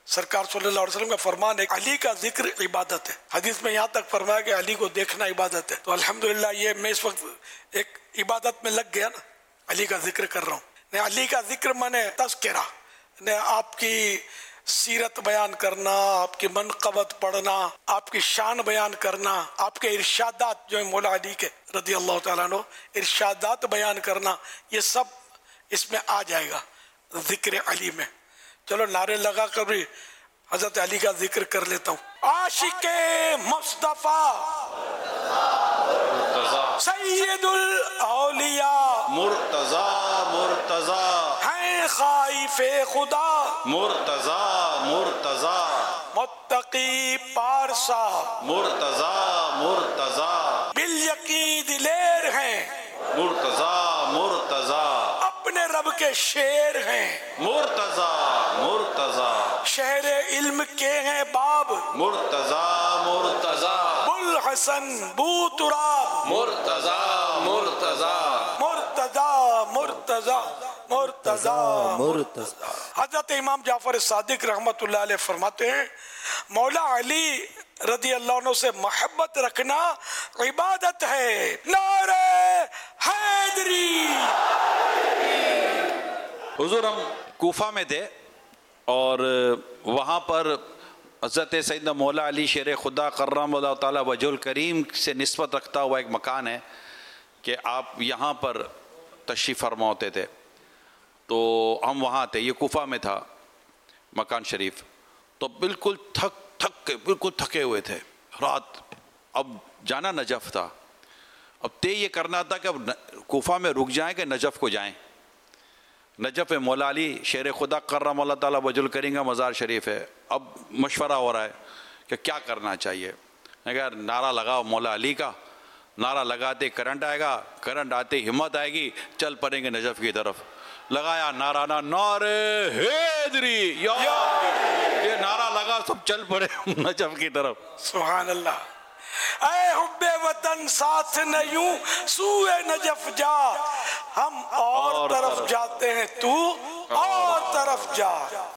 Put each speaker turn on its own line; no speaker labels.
سرکار صلی اللہ علیہ وسلم کا فرمان ہے علی کا ذکر عبادت ہے. حدیث میں یہاں تک فرمایا کہ علی کو دیکھنا عبادت ہے. تو الحمدللہ یہ میں اس وقت ایک عبادت میں لگ گیا نا, علی کا ذکر کر رہا ہوں. علی کا ذکر مانے تذکرہ, آپ کی سیرت بیان کرنا, آپ کی منقبت پڑھنا, آپ کی شان بیان کرنا, آپ کے ارشادات جو ہیں مولا علی کے رضی اللہ تعالیٰ عنہ ارشادات بیان کرنا, یہ سب اس میں آ جائے گا ذکر علی میں. چلو نعرے لگا کر بھی حضرت علی کا ذکر کر لیتا ہوں. عاشق مصطفیٰ سید الاولیاء
مرتضی مرتضی
ہیں خائف خدا
مرتضی مرتضی
متقی پارسا
مرتضی مرتضی
بالیقین دلیر ہیں
مرتضی مرتضی
اپنے رب کے شیر ہیں
مرتضی مرتضی
شہر علم کے ہیں باب
مرتضی مرتضی
بوالحسن بو تراب
مرتضی مرتضی
مرتضی مرتضی مرتضی. حضرت امام جعفر صادق رحمت اللہ علیہ فرماتے ہیں مولا علی رضی اللہ عنہ سے محبت رکھنا عبادت ہے. نعرہ حیدری.
حضور ہم کوفہ میں تھے اور وہاں پر حضرت سیدنا مولا علی شیر خدا کرم اللہ تعالیٰ وجہ الکریم سے نسبت رکھتا ہوا ایک مکان ہے کہ آپ یہاں پر تشریف فرما ہوتے تھے. تو ہم وہاں تھے, یہ کوفہ میں تھا مکان شریف. تو بالکل بالکل تھکے ہوئے تھے رات. اب جانا نجف تھا. اب طے یہ کرنا تھا کہ اب کوفہ میں رک جائیں کہ نجف کو جائیں. نجف مولا علی شیر خدا کرم اللہ تعالیٰ وجہ الکریم کا مزار شریف ہے. اب مشورہ ہو رہا ہے کہ کیا کرنا چاہیے. اگر نعرہ لگاؤ مولا علی کا, نعرہ لگاتے کرنٹ آئے گا, کرنٹ آتے ہمت آئے گی, چل پڑیں گے نجف کی طرف. لگایا نعرہ نعرہ حیدری, یہ نعرہ لگا سب چل پڑے نجف کی طرف.
سبحان اللہ. اے حب وطن ساتھ نیوں سوئے نجف جا, ہم اور طرف جاتے ہیں تو اور طرف جا.